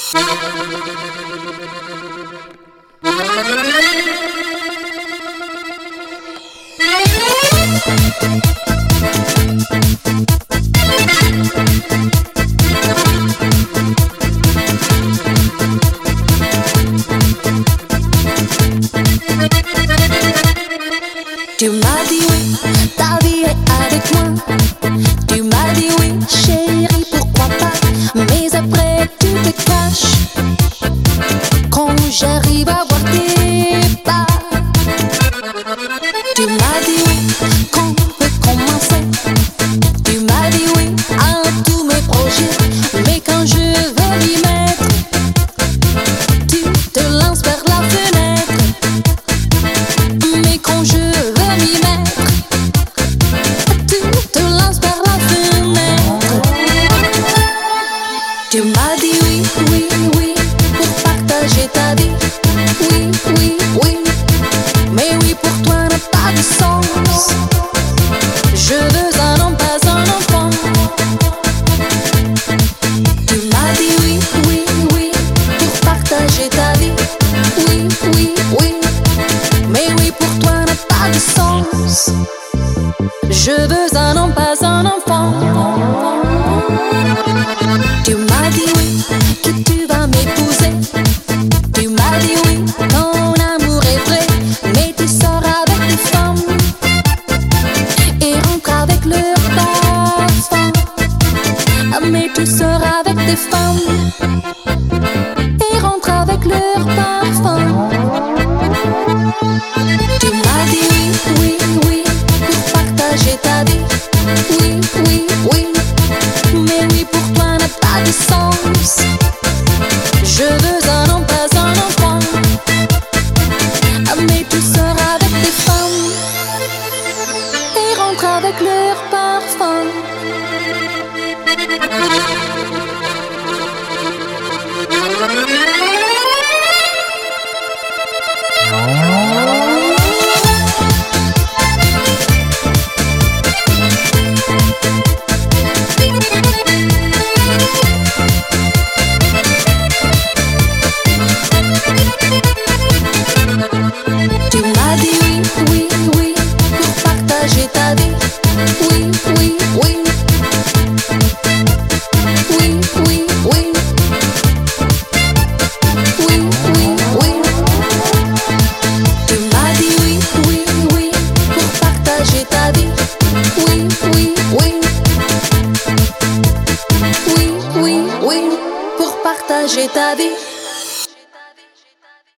Tu m'as dit oui, ta vie est avec moi. Tu m'as dit oui, chérie, pourquoi pas. Mais après tu te caches quand j'arrive à voir tes pas. Tu m'as dit oui, qu'on peut commencer. Tu m'as dit oui à tous mes projets. Mais quand je veux m'y mettre, tu te lances vers la fenêtre. Mais quand je veux m'y mettre, tu te lances vers la fenêtre. Tu m'as dit oui, oui, oui, pour partager ta vie. Oui, oui, oui, mais oui pour toi n'a pas de sens. Je veux un homme, pas un enfant. Tu m'as dit oui, oui, oui, pour partager ta vie. Oui, oui, oui, mais oui pour toi n'a pas de sens. Je veux un homme, pas un enfant. Tu m'as dit oui, que tu vas m'épouser. Tu m'as dit oui, ton amour est vrai. Mais tu sors avec des femmes et rentres avec leur parfum. Mais tu sors avec des femmes et rentres avec leur parfum. Tu m'as dit oui, oui, oui, pour partager ta vie. Oui, oui, oui, mais oui pour toi n'a pas de sens. Je veux un homme, pas un enfant. Mais tu sors avec des femmes et rentres avec leur parfum. Tu m'as dit oui, oui, oui, pour partager ta vie. Oui, oui, oui, oui, oui, oui, oui, oui, oui. Tu m'as dit oui, oui, oui, pour partager ta vie. Oui, oui, oui, oui, oui, oui, pour partager ta vie.